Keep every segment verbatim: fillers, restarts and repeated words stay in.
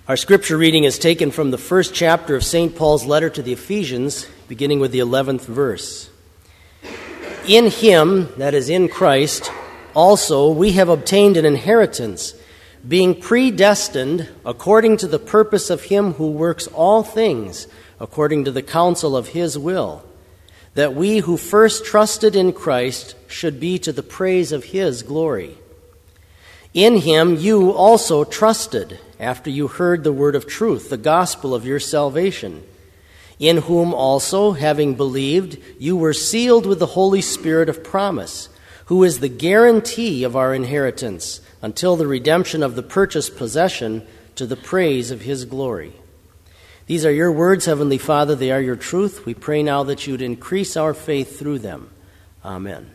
Our scripture reading is taken from the first chapter of Saint Paul's letter to the Ephesians, beginning with the eleventh verse. In him, that is in Christ, also we have obtained an inheritance, being predestined according to the purpose of him who works all things according to the counsel of his will, that we who first trusted in Christ should be to the praise of his glory. In him you also trusted, after you heard the word of truth, the gospel of your salvation, in whom also, having believed, you were sealed with the Holy Spirit of promise, who is the guarantee of our inheritance until the redemption of the purchased possession to the praise of his glory. These are your words, Heavenly Father. They are your truth. We pray now that you'd increase our faith through them. Amen.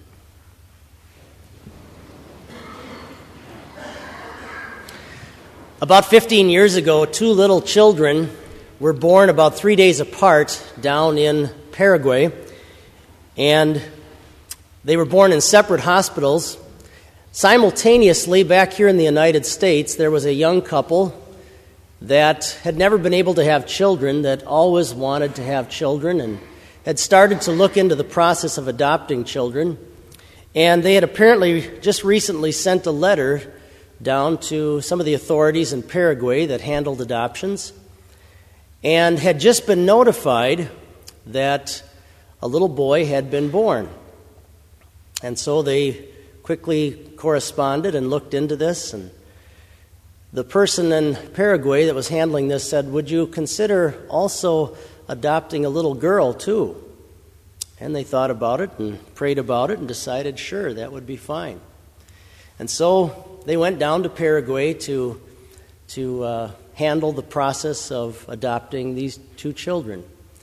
About fifteen years ago, two little children were born about three days apart down in Paraguay, and they were born in separate hospitals. Simultaneously, back here in the United States, there was a young couple that had never been able to have children, that always wanted to have children, and had started to look into the process of adopting children. And they had apparently just recently sent a letter down to some of the authorities in Paraguay that handled adoptions, and had just been notified that a little boy had been born. And so they quickly corresponded and looked into this, and the person in Paraguay that was handling this said, "Would you consider also adopting a little girl too?" And they thought about it and prayed about it and decided, sure, that would be fine. And so they went down to Paraguay to, to uh, handle the process of adopting these two children.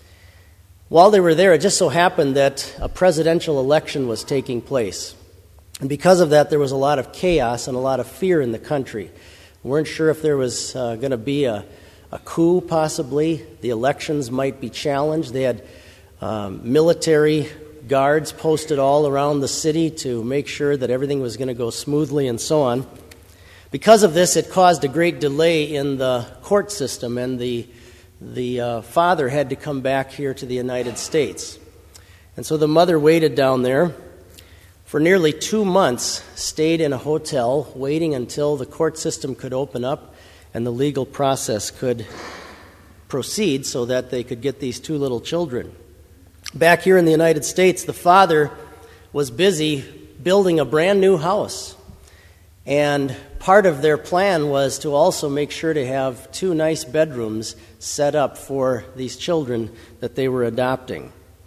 While they were there, it just so happened that a presidential election was taking place. And because of that, there was a lot of chaos and a lot of fear in the country. We weren't sure if there was uh, going to be a, a coup, possibly. The elections might be challenged. They had um, military guards posted all around the city to make sure that everything was going to go smoothly and so on. Because of this, it caused a great delay in the court system, and the, the uh, father had to come back here to the United States. And so the mother waited down there for nearly two months, stayed in a hotel, waiting until the court system could open up and the legal process could proceed so that they could get these two little children. Back here in the United States, the father was busy building a brand new house. And part of their plan was to also make sure to have two nice bedrooms set up for these children that they were adopting.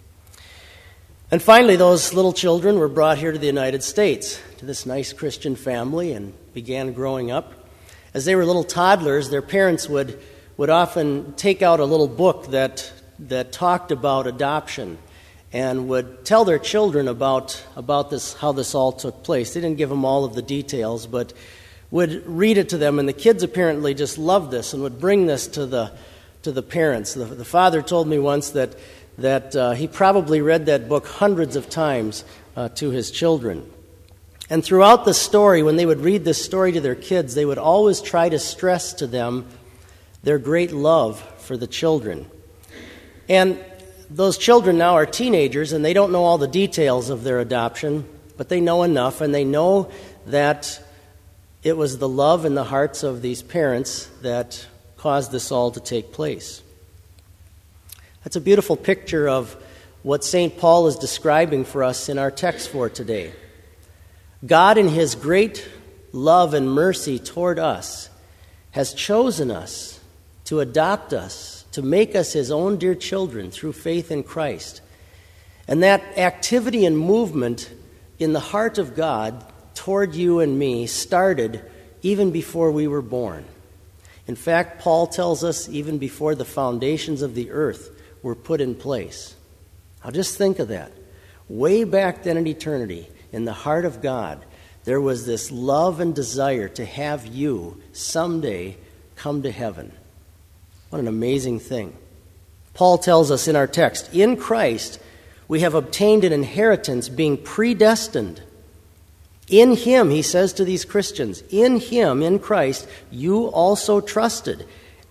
And finally, those little children were brought here to the United States, to this nice Christian family, and began growing up. As they were little toddlers, their parents would, would often take out a little book that that talked about adoption and would tell their children about, about this, how this all took place. They didn't give them all of the details, but would read it to them, and the kids apparently just loved this and would bring this to the to the parents. The, the father told me once that, that uh, he probably read that book hundreds of times uh, to his children. And throughout the story, when they would read this story to their kids, they would always try to stress to them their great love for the children. And those children now are teenagers, and they don't know all the details of their adoption, but they know enough, and they know that it was the love in the hearts of these parents that caused this all to take place. That's a beautiful picture of what Saint Paul is describing for us in our text for today. God, in his great love and mercy toward us, has chosen us to adopt us, to make us his own dear children through faith in Christ. And that activity and movement in the heart of God toward you and me started even before we were born. In fact, Paul tells us even before the foundations of the earth were put in place. Now just think of that. Way back then in eternity, in the heart of God, there was this love and desire to have you someday come to heaven. What an amazing thing. Paul tells us in our text, in Christ we have obtained an inheritance, being predestined. In him, he says to these Christians, in him, in Christ, you also trusted,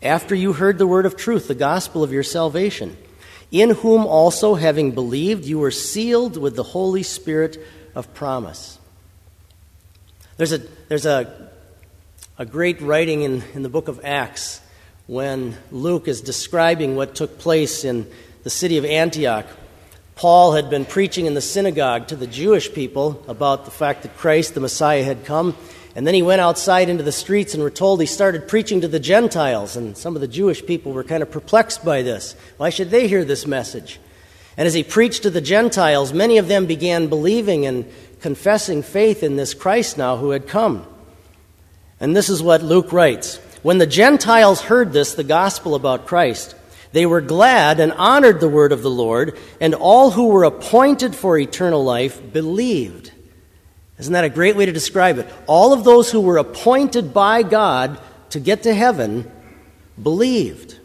after you heard the word of truth, the gospel of your salvation, in whom also, having believed, you were sealed with the Holy Spirit of promise. There's a there's a a great writing in, in the book of Acts when Luke is describing what took place in the city of Antioch. Paul had been preaching in the synagogue to the Jewish people about the fact that Christ, the Messiah, had come. And then he went outside into the streets, and we're told he started preaching to the Gentiles. And some of the Jewish people were kind of perplexed by this. Why should they hear this message? And as he preached to the Gentiles, many of them began believing and confessing faith in this Christ now who had come. And this is what Luke writes. When the Gentiles heard this, the gospel about Christ, they were glad and honored the word of the Lord, and all who were appointed for eternal life believed. Isn't that a great way to describe it? All of those who were appointed by God to get to heaven believed.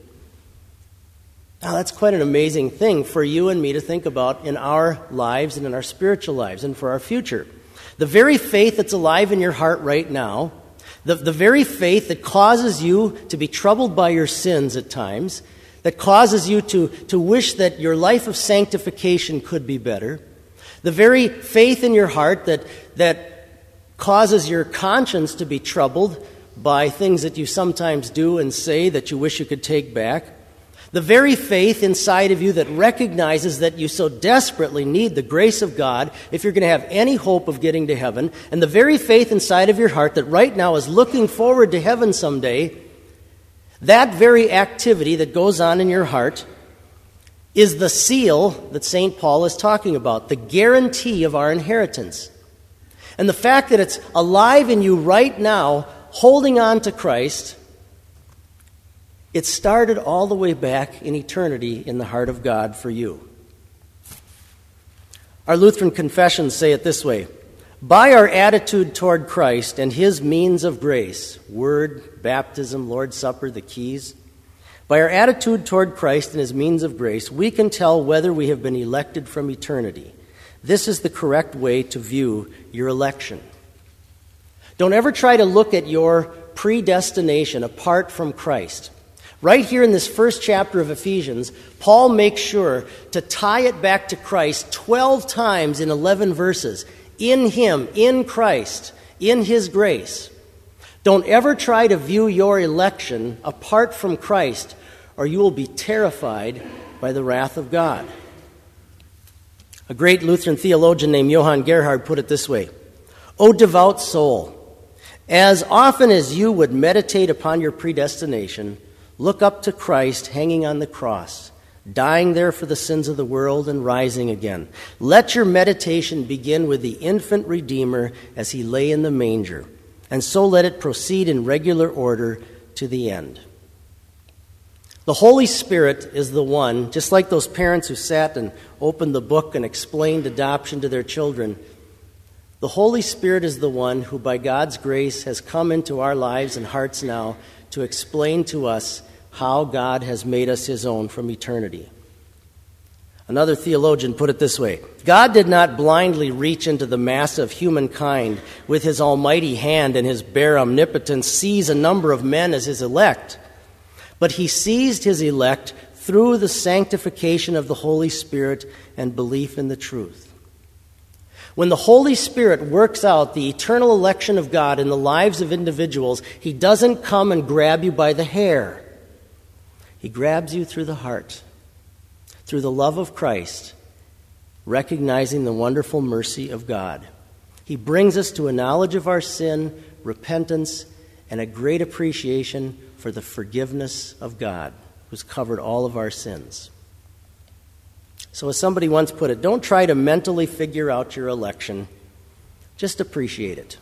Now, that's quite an amazing thing for you and me to think about in our lives and in our spiritual lives and for our future. The very faith that's alive in your heart right now, the, the very faith that causes you to be troubled by your sins at times, that causes you to, to wish that your life of sanctification could be better, the very faith in your heart that, that causes your conscience to be troubled by things that you sometimes do and say that you wish you could take back, the very faith inside of you that recognizes that you so desperately need the grace of God if you're going to have any hope of getting to heaven, and the very faith inside of your heart that right now is looking forward to heaven someday, that very activity that goes on in your heart is the seal that Saint Paul is talking about, the guarantee of our inheritance. And the fact that it's alive in you right now, holding on to Christ, it started all the way back in eternity in the heart of God for you. Our Lutheran confessions say it this way: by our attitude toward Christ and his means of grace, word, baptism, Lord's Supper, the keys, by our attitude toward Christ and his means of grace, we can tell whether we have been elected from eternity. This is the correct way to view your election. Don't ever try to look at your predestination apart from Christ. Right here in this first chapter of Ephesians, Paul makes sure to tie it back to Christ twelve times in eleven verses. In him, in Christ, in his grace. Don't ever try to view your election apart from Christ, or you will be terrified by the wrath of God. A great Lutheran theologian named Johann Gerhard put it this way: O devout soul, as often as you would meditate upon your predestination, look up to Christ hanging on the cross, dying there for the sins of the world and rising again. Let your meditation begin with the infant Redeemer as he lay in the manger, and so let it proceed in regular order to the end. The Holy Spirit is the one, just like those parents who sat and opened the book and explained adoption to their children, the Holy Spirit is the one who, by God's grace, has come into our lives and hearts now to explain to us how God has made us his own from eternity. Another theologian put it this way: God did not blindly reach into the mass of humankind with his almighty hand and his bare omnipotence seize a number of men as his elect, but he seized his elect through the sanctification of the Holy Spirit and belief in the truth. When the Holy Spirit works out the eternal election of God in the lives of individuals, he doesn't come and grab you by the hair. He grabs you through the heart, through the love of Christ, recognizing the wonderful mercy of God. He brings us to a knowledge of our sin, repentance, and a great appreciation for the forgiveness of God, who's covered all of our sins. So as somebody once put it, don't try to mentally figure out your election. Just appreciate it.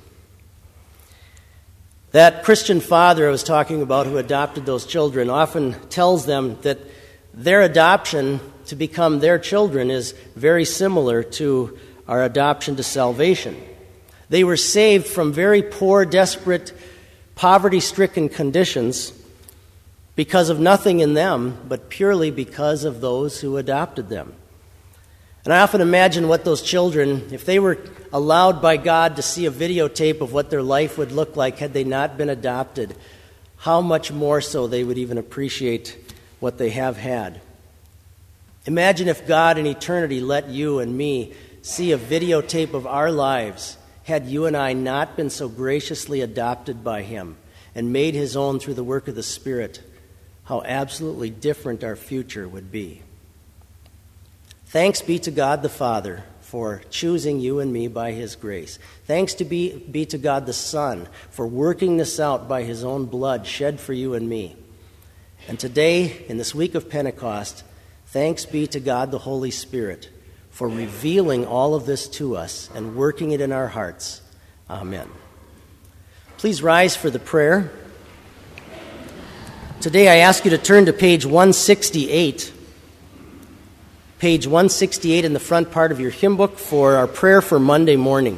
That Christian father I was talking about who adopted those children often tells them that their adoption to become their children is very similar to our adoption to salvation. They were saved from very poor, desperate, poverty-stricken conditions because of nothing in them, but purely because of those who adopted them. And I often imagine what those children, if they were allowed by God to see a videotape of what their life would look like had they not been adopted, how much more so they would even appreciate what they have had. Imagine if God in eternity let you and me see a videotape of our lives had you and I not been so graciously adopted by Him and made His own through the work of the Spirit. How absolutely different our future would be. Thanks be to God the Father for choosing you and me by His grace. Thanks to be, be to God the Son for working this out by His own blood shed for you and me. And today, in this week of Pentecost, thanks be to God the Holy Spirit for revealing all of this to us and working it in our hearts. Amen. Please rise for the prayer. Today I ask you to turn to page one sixty-eight. Page one sixty-eight in the front part of your hymn book for our prayer for Monday morning.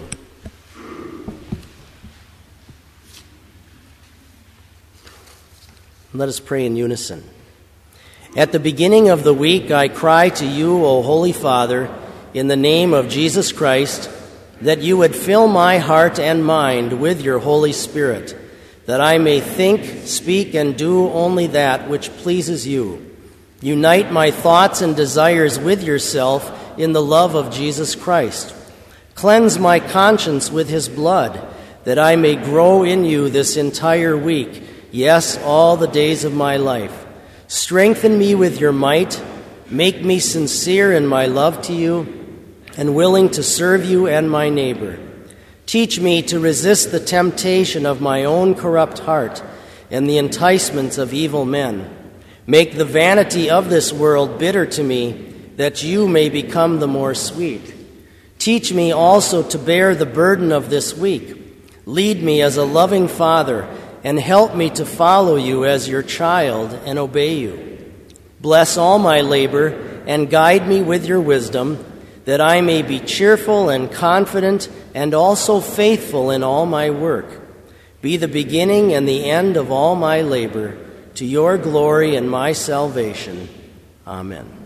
Let us pray in unison. At the beginning of the week, I cry to you, O Holy Father, in the name of Jesus Christ, that you would fill my heart and mind with your Holy Spirit, that I may think, speak, and do only that which pleases you. Unite my thoughts and desires with yourself in the love of Jesus Christ. Cleanse my conscience with his blood, that I may grow in you this entire week, yes, all the days of my life. Strengthen me with your might. Make me sincere in my love to you and willing to serve you and my neighbor. Teach me to resist the temptation of my own corrupt heart and the enticements of evil men. Make the vanity of this world bitter to me, that you may become the more sweet. Teach me also to bear the burden of this week. Lead me as a loving father, and help me to follow you as your child and obey you. Bless all my labor, and guide me with your wisdom, that I may be cheerful and confident and also faithful in all my work. Be the beginning and the end of all my labor, to your glory and my salvation. Amen.